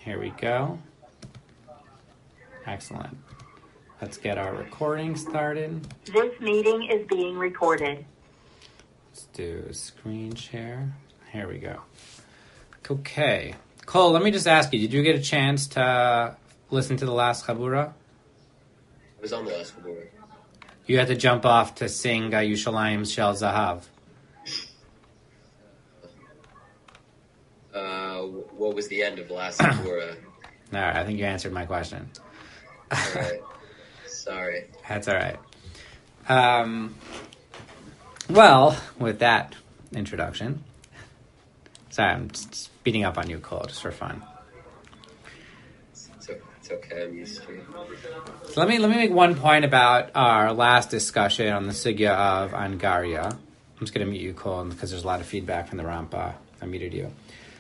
Here we go. Excellent. Let's get our recording started. This meeting is being recorded. Let's do a screen share. Here we go. Okay. Cole, let me just ask you, did you get a chance to listen to the last Chabura? I was on the last Chabura. You had to jump off to sing Yushalayim Shel Zahav. What was the end of the last Chabura? All right, I think you answered my question. All right. Sorry. That's all right. Well, with that introduction, sorry, I'm just beating up on you, Cole, just for fun. It's okay. I'm used to it. So let me make one point about our last discussion on the sugya of Angaria. I'm just going to mute you, Cole, because there's a lot of feedback from the Rampa. I muted you.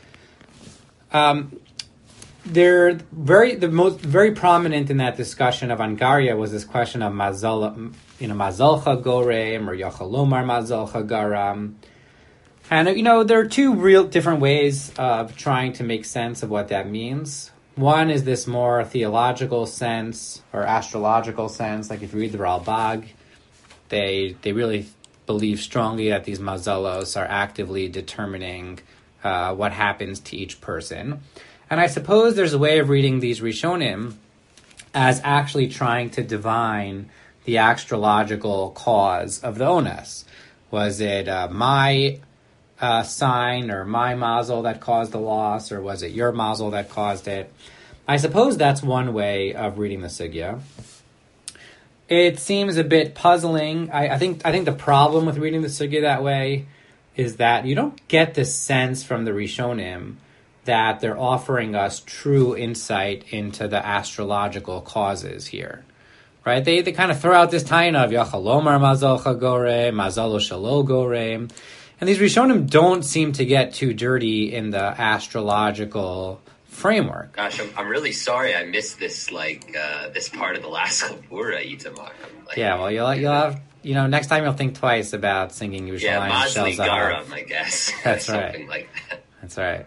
They're very prominent in that discussion of Angaria was this question of mazalcha gorem or yachalomar mazalcha garam. And, there are two real different ways of trying to make sense of what that means. One is this more theological sense or astrological sense. Like if you read the Ralbag, they really believe strongly that these mazalos are actively determining what happens to each person. And I suppose there's a way of reading these Rishonim as actually trying to divine the astrological cause of the ones. Was it my sign or my mazel that caused the loss, or was it your mazel that caused it? I suppose that's one way of reading the sugya. It seems a bit puzzling. I think the problem with reading the sugya that way is that you don't get the sense from the Rishonim that they're offering us true insight into the astrological causes here, right? They kind of throw out this taina of Yachalomar Mazalcha Gorem, Mazalo Shalo Gorem, and these Rishonim don't seem to get too dirty in the astrological framework. Gosh, I'm really sorry I missed this this part of the last Chabura, Itamar. Yeah, well, you'll have. Next time you'll think twice about singing Yerushalayim. Yeah, Mazli Garam, I guess. That's Something right. like that. That's right.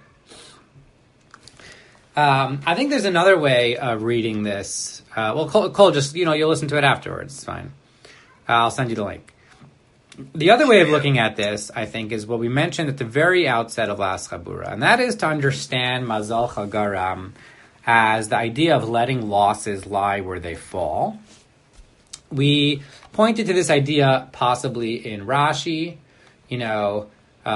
I think there's another way of reading this. Cole, just, you'll listen to it afterwards. It's fine. I'll send you the link. The other way of looking at this, I think, is what we mentioned at the very outset of last Chabura, and that is to understand Mazal Chagaram as the idea of letting losses lie where they fall. We pointed to this idea possibly in Rashi, She'af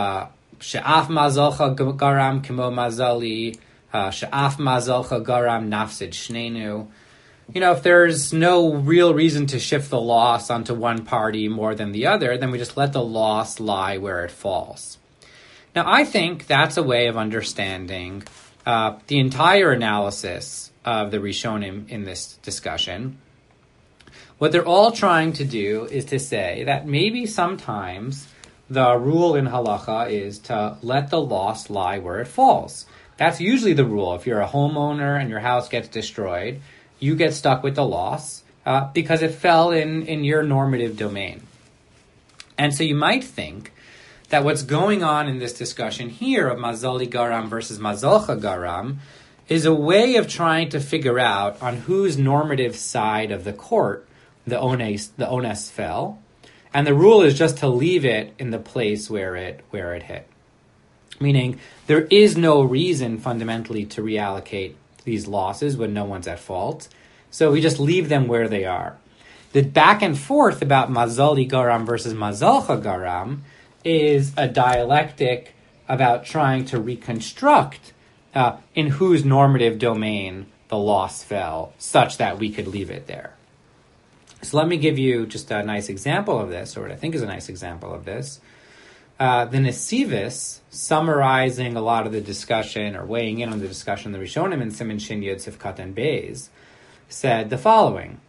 Mazalcha Garam Kimo Mazali, She'af Mazalcha Garam Nafsid Shnenu. If there's no real reason to shift the loss onto one party more than the other, then we just let the loss lie where it falls. Now, I think that's a way of understanding the entire analysis of the Rishonim in this discussion. What they're all trying to do is to say that maybe sometimes the rule in halacha is to let the loss lie where it falls. That's usually the rule. If you're a homeowner and your house gets destroyed, you get stuck with the loss because it fell in your normative domain. And so you might think that what's going on in this discussion here of Mazali Garam versus Mazalcha Garam is a way of trying to figure out on whose normative side of the court the ones fell, and the rule is just to leave it in the place where it hit. Meaning, there is no reason fundamentally to reallocate these losses when no one's at fault, so we just leave them where they are. The back and forth about Mazali Garam versus Mazalcha Garam is a dialectic about trying to reconstruct in whose normative domain the loss fell, such that we could leave it there. So let me give you just a nice example of this, or what I think is a nice example of this. The Nesivis, summarizing a lot of the discussion, or weighing in on the discussion of the Rishonim in Siman Shin Yud Sifkat and Beis, said the following.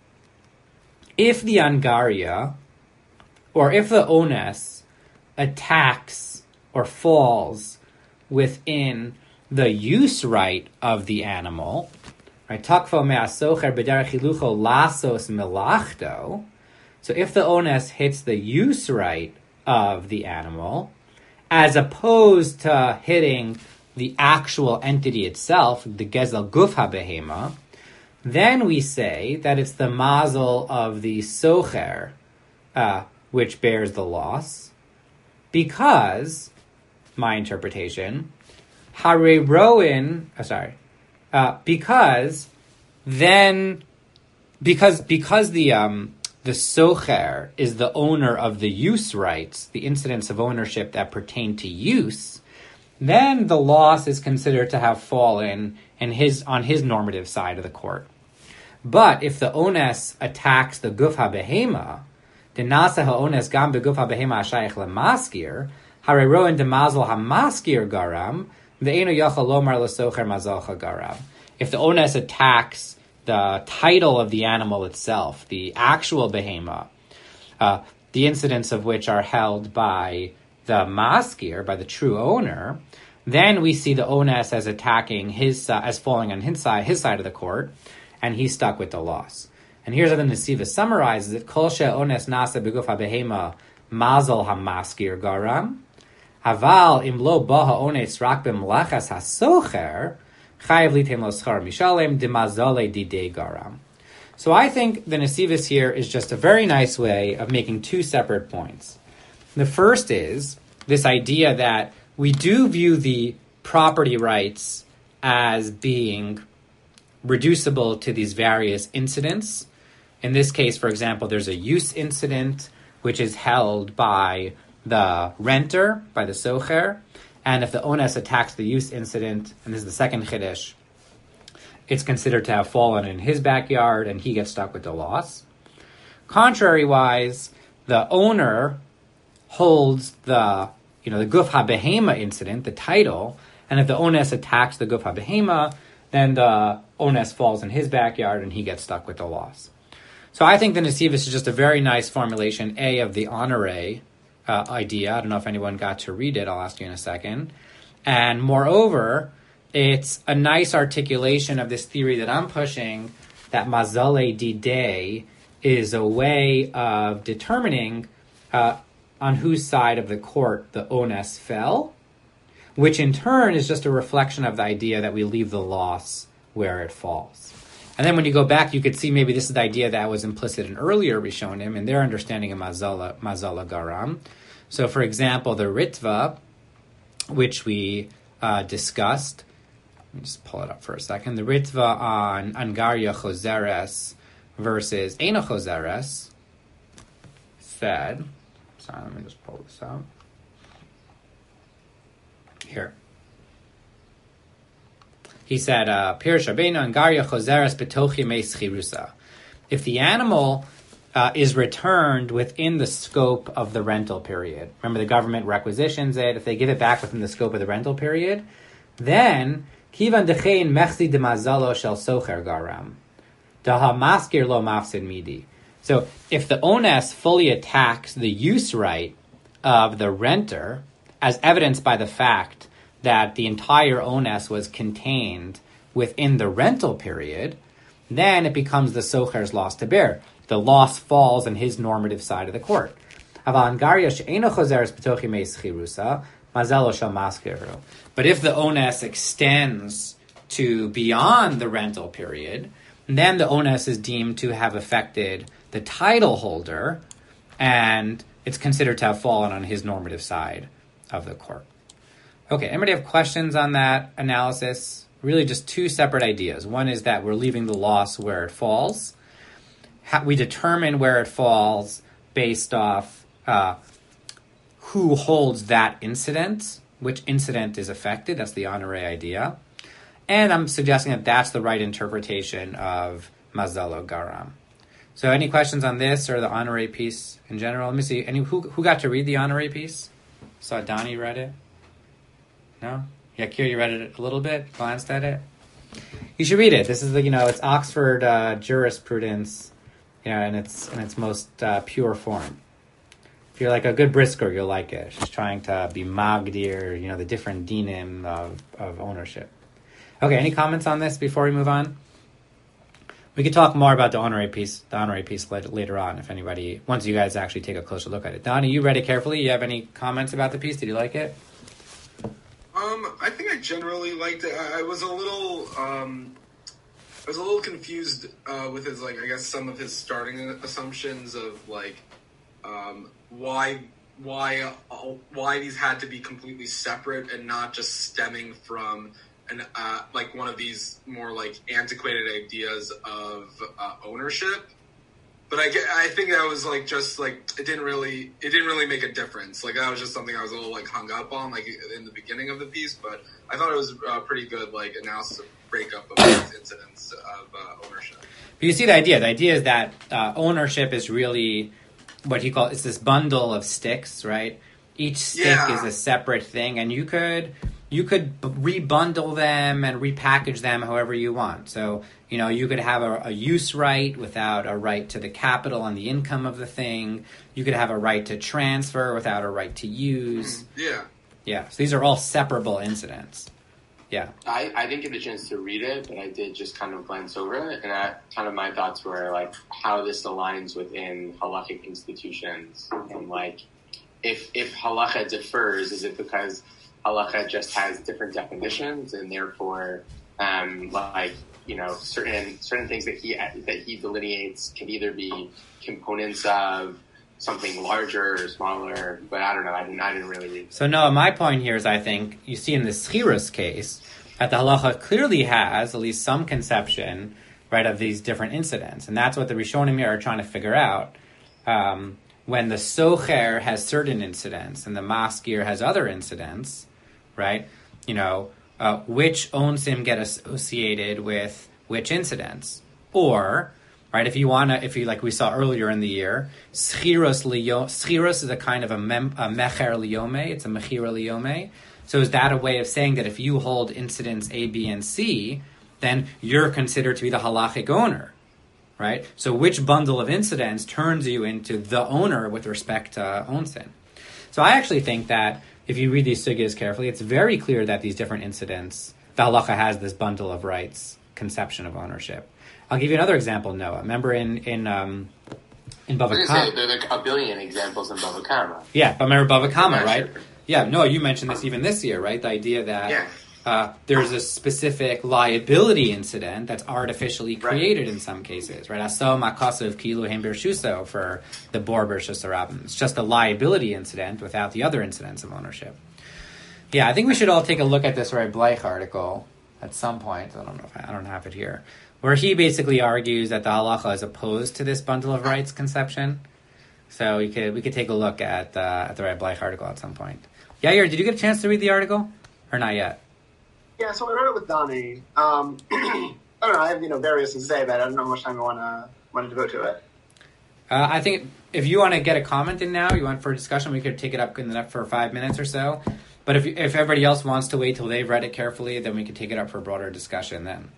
If the Angaria, or if the Ones, attacks or falls within the use right of the animal, right? Takfo me'asocher b'derech hilucho lasos melachto. So if the Ones hits the use right of the animal, as opposed to hitting the actual entity itself, the gezel guf habehema, then we say that it's the mazel of the socher which bears the loss, because, my interpretation, hare roin, because the socher is the owner of the use rights, the incidents of ownership that pertain to use, then the loss is considered to have fallen on his normative side of the court. But if the ones attacks the guf habehema, the nasa ha'ones gam beguf habehema hashayach lemaskir, hareroin de mazel hamaskir garam, ve'eno yachal lomar lesocher mazalcha garam. If the ones attacks the title of the animal itself, the actual behema, the incidents of which are held by the maskir, by the true owner, then we see the ones as attacking as falling on his side of the court, and he's stuck with the loss. And here's how the Nesiva summarizes it: Kol she'ones nasa beguf habehema mazel hamaskir garam, aval im lo ba ha'ones rak b'mlachas hasocher, chayav litem lo schar mishalem demazale didei garam. So I think the Nesivus here is just a very nice way of making two separate points. The first is this idea that we do view the property rights as being reducible to these various incidents. In this case, for example, there's a use incident which is held by the renter, by the socher, and if the ones attacks the use incident, and this is the second chiddush, it's considered to have fallen in his backyard and he gets stuck with the loss. Contrary-wise, the owner holds the guf habehema incident, the title, and if the ones attacks the guf habehema, then the ones falls in his backyard and he gets stuck with the loss. So I think the Nesivus is just a very nice formulation, of the honore idea. I don't know if anyone got to read it. I'll ask you in a second. And moreover, it's a nice articulation of this theory that I'm pushing, that mazale didei is a way of determining on whose side of the court the ones fell, which in turn is just a reflection of the idea that we leave the loss where it falls. And then when you go back, you could see maybe this is the idea that was implicit in earlier Rishonim in their understanding of mazala garam. So, for example, the Ritva, which we discussed, let me just pull it up for a second. The Ritva on Angarya Choseres versus Eino Choseres said, sorry, let me just pull this out. Here. He said, Pirish Rabbeinu Angarya Choseres betoch yemei schirusa. If the animal is returned within the scope of the rental period, remember the government requisitions it, if they give it back within the scope of the rental period, then kivan dechein mechzi de mazalo shel socher garam, daha maskir lo mafsid midi. So if the ones fully attacks the use right of the renter, as evidenced by the fact that the entire ones was contained within the rental period, then it becomes the socher's loss to bear. The loss falls on his normative side of the court. But if the ones extends to beyond the rental period, then the ones is deemed to have affected the title holder, and it's considered to have fallen on his normative side of the court. Okay, anybody have questions on that analysis? Really just two separate ideas. One is that we're leaving the loss where it falls. We determine where it falls based off who holds that incident, which incident is affected. That's the honore idea. And I'm suggesting that that's the right interpretation of mazalo garam. So any questions on this or the honore piece in general? Let me see. Who got to read the honore piece? Saw Donnie read it? No? Yeah, Kira, you read it a little bit? Glanced at it? You should read it. This is it's Oxford jurisprudence, in its most pure form. If you're like a good brisker, you'll like it. She's trying to be magdir, the different dinim of ownership. Okay, any comments on this before we move on? We could talk more about the honore piece later on, if anybody, once you guys actually take a closer look at it. Donnie, you read it carefully. You have any comments about the piece? Did you like it? I think I generally liked it. I was a little confused with his, like, I guess some of his starting assumptions of, like, why these had to be completely separate and not just stemming from like one of these more like antiquated ideas of ownership. But I think that was like just like it didn't really make a difference. Like that was just something I was a little like hung up on like in the beginning of the piece. But I thought it was pretty good like analysis of breakup of these incidents of ownership. But you see the idea. The idea is that ownership is really what you call it's this bundle of sticks, right? Each stick is a separate thing, and you could rebundle them and repackage them however you want. So, you know, you could have a use right without a right to the capital and the income of the thing. You could have a right to transfer without a right to use. Yeah. Yeah. So these are all separable incidents. Yeah. I didn't get a chance to read it, but I did just kind of glance over it. And kind of my thoughts were like how this aligns within halakhic institutions. And like, if halacha differs, is it because halacha just has different definitions and therefore, like, you know, certain things that he delineates can either be components of something larger or smaller, but I don't know. I didn't really read. So no, my point here is I think you see in the Schirus case that the halacha clearly has at least some conception, right, of these different incidents, and that's what the Rishonim here are trying to figure out. When the socher has certain incidents and the maskir has other incidents, right? You know, which onsim get associated with which incidents, or right, if you like we saw earlier in the year, schirus is a kind of a mecher liyome. It's a mechira liyome. So is that a way of saying that if you hold incidents A, B, and C, then you're considered to be the halachic owner, right? So which bundle of incidents turns you into the owner with respect to onsin? So I actually think that if you read these sugyas carefully, it's very clear that these different incidents, the halacha has this bundle of rights conception of ownership. I'll give you another example, Noah. Remember in Bava Kama? There are like a billion examples in Bava Kama. Yeah, but remember Bava Kama, right? Yeah, Noah, you mentioned this even this year, right? The idea that there's a specific liability incident that's artificially created in some cases, right? Aso makasav kilu hem bershuso for the bor bershusarabim. It's just a liability incident without the other incidents of ownership. Yeah, I think we should all take a look at this Rabbi Bleich article at some point. I don't have it here, where he basically argues that the halacha is opposed to this bundle of rights conception. So we could take a look at the Rabbi Bleich article at some point. Yair, did you get a chance to read the article, or not yet? Yeah, so I read it with Donnie. I don't know. I have various things to say about it. I don't know how much time I want to devote to it. I think if you want to get a comment in now, you want for discussion, we could take it up for 5 minutes or so. But if everybody else wants to wait till they've read it carefully, then we could take it up for a broader discussion then.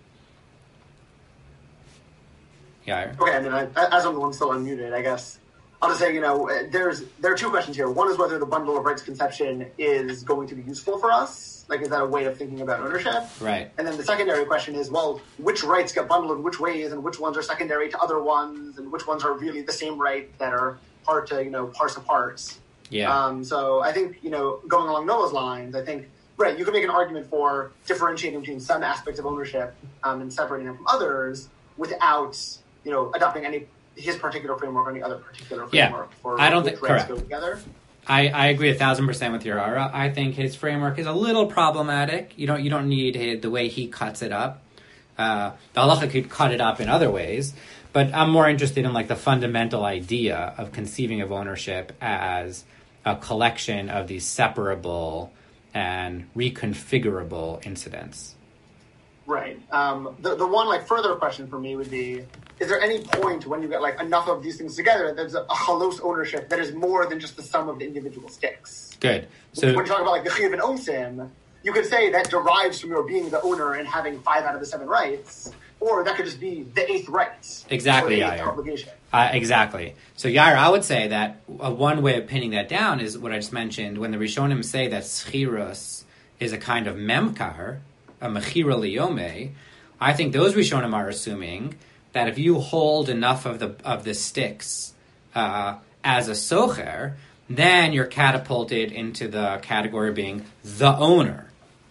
Yeah. Okay, and then as I'm the one still unmuted, I guess I'll just say, there are two questions here. One is whether the bundle of rights conception is going to be useful for us. Like, is that a way of thinking about ownership? Right. And then the secondary question is, well, which rights get bundled in which ways, and which ones are secondary to other ones, and which ones are really the same right that are hard to, parse apart. Yeah. So I think, going along Noah's lines, I think, right, you can make an argument for differentiating between some aspects of ownership and separating them from others without, adopting his particular framework or any other particular framework for I don't think rights correct. go together. I agree 1,000% with your Ara. I think his framework is a little problematic. You don't need the way he cuts it up. The halacha could cut it up in other ways, but I'm more interested in like the fundamental idea of conceiving of ownership as a collection of these separable and reconfigurable incidents. Right. The one further question for me would be: is there any point when you get enough of these things together that there's a halos ownership that is more than just the sum of the individual sticks? Good. So when you talk about the chiv and onsim, you could say that derives from your being the owner and having 5 out of the 7 rights, or that could just be the 8th right. Exactly, Yair. Obligation. Exactly. So Yair, I would say that one way of pinning that down is what I just mentioned. When the Rishonim say that schirus is a kind of memkar, a mechira liyome, I think those Rishonim are assuming that if you hold enough of the sticks as a socher, then you're catapulted into the category of being the owner,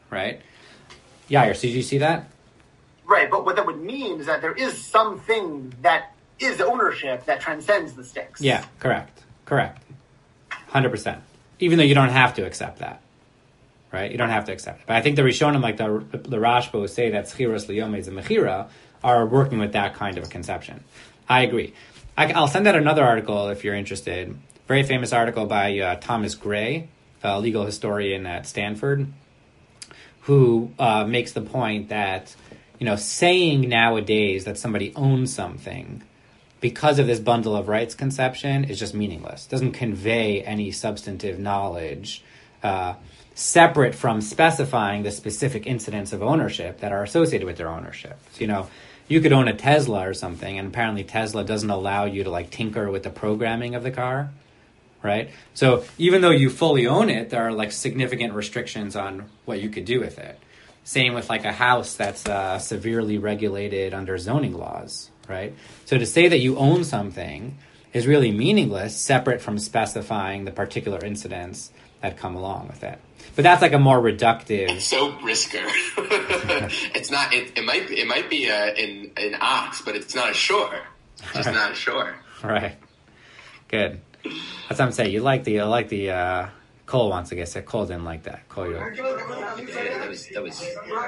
right? Yair, so did you see that? Right, but what that would mean is that there is something that is ownership that transcends the sticks. Yeah, correct. 100%. Even though you don't have to accept that, right? You don't have to accept it. But I think the Rishonim, like the Rashba, who say that Schiras Liyomes and Mechira are working with that kind of a conception. I agree. I'll send out another article if you're interested. Very famous article by Thomas Gray, a legal historian at Stanford, who makes the point that, saying nowadays that somebody owns something because of this bundle of rights conception is just meaningless. It doesn't convey any substantive knowledge separate from specifying the specific incidents of ownership that are associated with their ownership. So, you could own a Tesla or something, and apparently Tesla doesn't allow you to tinker with the programming of the car, right? So even though you fully own it, there are significant restrictions on what you could do with it. Same with a house that's severely regulated under zoning laws, right? So to say that you own something is really meaningless, separate from specifying the particular incidents that come along with it. But that's a more reductive. It's so Brisker. It's not. It might be an ox, but it's not a shore. It's just not a shore. Right. Good. That's what I'm saying. You like the Cole wants to get sick. Cole didn't like that. Cole, That was.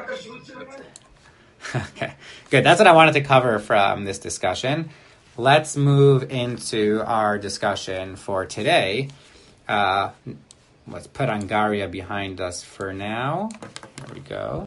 Okay. Good. That's what I wanted to cover from this discussion. Let's move into our discussion for today. Let's put Angaria behind us for now. There we go.